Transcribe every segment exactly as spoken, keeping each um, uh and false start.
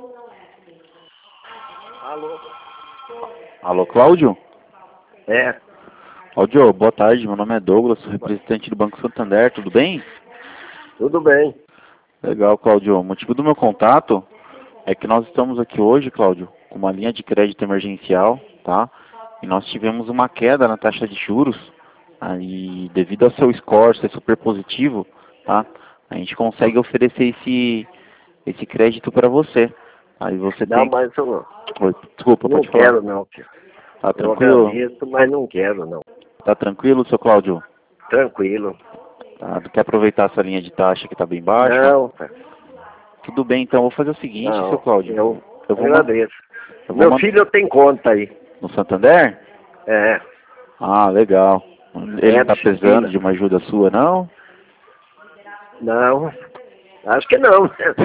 Alô? Alô, Cláudio? É, Cláudio, boa tarde, meu nome é Douglas, sou representante do Banco Santander, tudo bem? tudo bem. Legal, Cláudio. O motivo do meu contato é que nós estamos aqui hoje, Cláudio, com uma linha de crédito emergencial, tá? E nós tivemos uma queda na taxa de juros, aí devido ao seu score ser super positivo, tá? A gente consegue oferecer esse, esse crédito para você. Aí você Não, tem... mas eu Oi, desculpa, não pode falar. quero não, filho. Tá Eu tranquilo? agradeço, mas não quero não. Tá tranquilo, seu Cláudio? Tranquilo. Tá? Quer aproveitar essa linha de taxa que tá bem baixa? Não, cara. Tudo bem, então vou fazer o seguinte, seu Não, Cláudio. eu Eu vou mandar agradeço. eu vou Meu man- filho tem conta aí. no Santander? É, Ah, legal. Ele é não do tá precisando Chispina. de uma ajuda sua, não? Não, acho que não.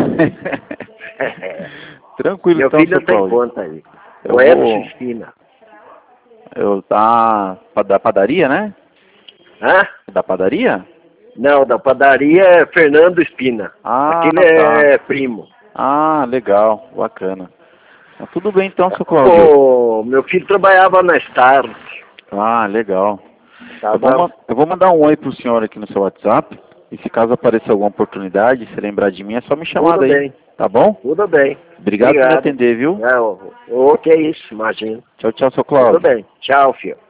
Tranquilo, Meu então, filho seu tem Cláudio. conta aí. Eu O Edson vou... Espina. Eu tá... Da padaria, né? Hã? Da padaria? Não, da padaria é Fernando Espina. Ah, Aquele tá. é primo. Ah, legal. Bacana. Tá tudo bem, então, seu Cláudio. O meu filho trabalhava na Star. Ah, legal. Eu vou, Tava ma- eu vou mandar um oi pro senhor aqui no seu WhatsApp. E se caso aparecer alguma oportunidade, se lembrar de mim, é só me chamar tudo daí. bem, Tá bom? tudo bem. Obrigado por me Obrigado. atender, viu? É, o, o que é isso, imagino. Tchau, tchau, seu Tudo Cláudio. bem. Tchau, filho.